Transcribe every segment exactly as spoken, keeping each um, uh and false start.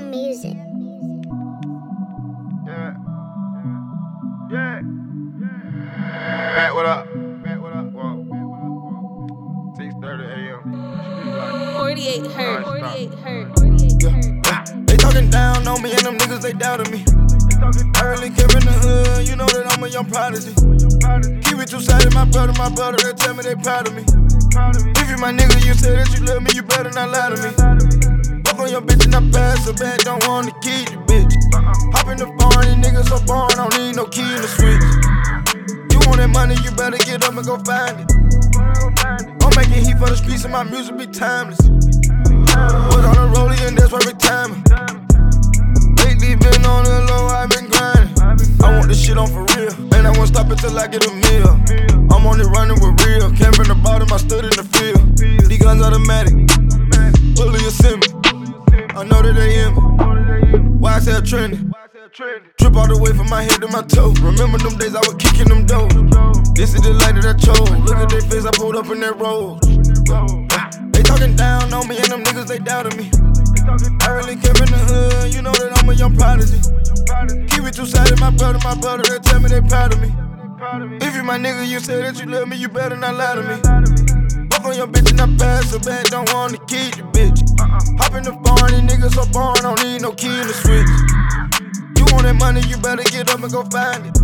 music. Yeah. Yeah. Pat, what up? Pat, what up? Whoa. six thirty a.m. forty-eight hurt, forty-eight hurt, Yeah. Yeah. They talking down on me and them niggas, they doubted me. Early came in the hood, you know that I'm a young prodigy. Keep it two-sided, my brother, my brother, they tell me they proud of me. If you my nigga, you say that you love me, you better not lie to me. Fuck on your bitch and I pass her back, don't wanna keep you, bitch. Hop in the phone, these niggas so boring, don't need no key in the switch. You want that money, you better get up and go find it. I'm making heat for the streets and my music be timeless. Was on the rollie and that's perfect timing. Lately been on the low, I've been grinding. I want this shit on for real, and I won't stop until I get a meal. I'm on it running with real, came from the bottom, I stood in the field. These guns automatic, fully assembly. I know that they in me. Why I say trending? Trip all the way from my head to my toe. Remember them days I was kicking them doors. This is the light that I chose. Look at their face, I pulled up in that road. They talking down on me and them niggas, they doubted me. I really came in the hood, you know that I'm a young prodigy. Keep it two-sided, my brother, my brother, they tell me they proud of me. If you my nigga, you say that you love me, you better not lie to me. Fuck on your bitch and I pass her back, don't wanna keep you, bitch. Hop in the phone, these niggas so boring, don't need no key in the switch. You want that money, you better get up and go find it.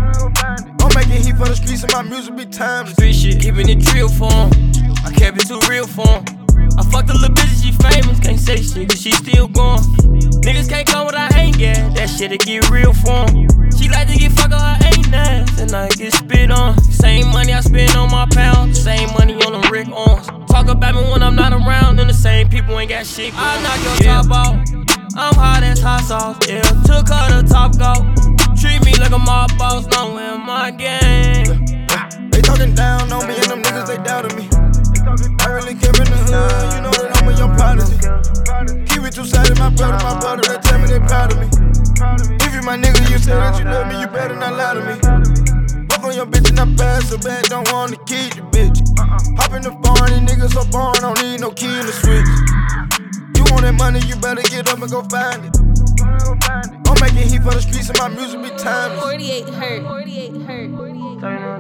I'm making heat for the streets and my music be timeless. Street shit, keeping it real for 'em. I kept it too real for 'em. I fucked a little bitch, she famous, can't say shit cause she still going. Niggas can't come without ain't gas, that shit'll get real for 'em. She like to get fucked on her ain't ass, and I get spit on. Same money I spend on my pounds, same money on them Rick Owens. Talk about me when I'm not around, and the same people ain't got shit. I knock your yeah. top off, I'm hot as hot sauce, yeah. Took her to Top Golf, treat me like a mob boss, no in my gang. They talking down on me and them niggas, they doubted me. I really came in the hood, you know that I'm a young prodigy. Keep it two-sided, my brother, my brother, they tell me they proud of me. If you my nigga, you say that you love me, you better not lie to me. Fuck on your bitch and I pass her back, don't wanna keep you, bitch. Hop in the phone, these niggas so boring, don't need no key in the switch. You want that money, you better get up and go find it. I'm making heat for the streets and my music be timeless. forty-eight hurt, forty-eight hurt, forty-eight hurt.